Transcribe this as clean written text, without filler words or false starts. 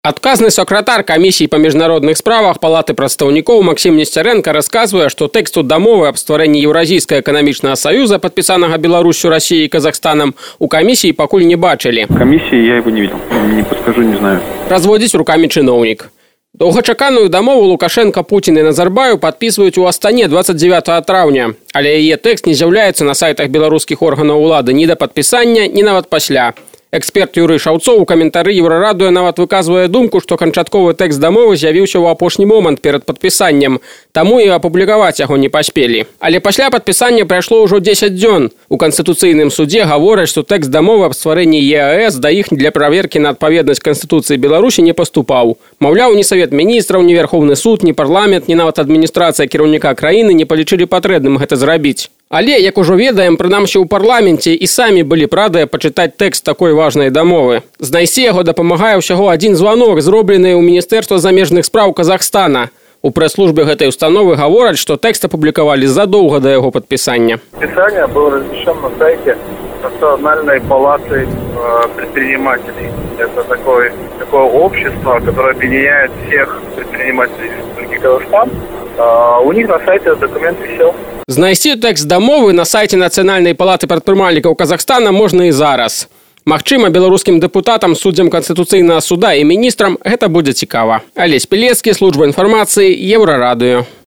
Адказны сакратар камісіі па міжнародных справах палаты прадстаўнікоў Максім Несцярэнка расказвае, што тэксту дамовы аб стварэнні Еўразійскага эканамічнага саюза, падпісанага Беларусью, Россией и Казахстаном, у камісіі пакуль не бачылі. Комиссии я его не видел. Не подскажу, не знаю. Разводзіць рукамі чыноўнік. Доўгачаканую дамову Лукашенко, Путин и Назарбаев падпісваюць у Астане 29 траўня, але яе тэкст не з'яўляецца на сайтах беларускіх органаў улады ні да падпісання, ні нават пасля. Эксперт Юрый Шаўцоў у каментары Еўрарадыё нават выказвае думку, што канчатковы тэкст дамовы з'явіўся ў апошні момант перад падпісаннем, таму і апублікаваць яго не паспелі. Але пасля падпісання прайшло ўжо 10 дзён. У Канстытуцыйным судзе гавораць, што тэкст дамовы аб стварэнні ЕАЭС да іх для праверкі на адпаведнасць Канстытуцыі Беларусі не паступаў. Маўляў, ні Савет міністраў, ні Верховны суд, ні парламент, ні нават адміністрацыя кіраўніка краіны не палічылі патрэбным гэта зрабіць. Але, як ужо ведаем, прынамсі ў парламенце і самі былі б радыя пачытаць тэкст такой важнай дамовы. Знайсці яго дапамагае ўсяго адзін званок, зроблены ў Міністэрства замежных спраў Казахстана. У прэс-службе гэтай установы гавораць, што тэкст апублікавалі задоўга да яго падпісання. Подписание было размещено на сайте Национальной палаты предпринимателей. Это такое общество, которое объединяет всех предпринимателей Республики Казахстан. У них на сайте документ висел. Знайсці тэкст дамовы на сайце Нацыянальнай палаты прадпрымальнікаў Казахстана можна і зараз. Магчыма, беларускім дэпутатам, суддзям Канстытуцыйнага суда і міністрам гэта будзе цікава. Алесь Пілецкі, служба інфармацыі, Еўрарадыё.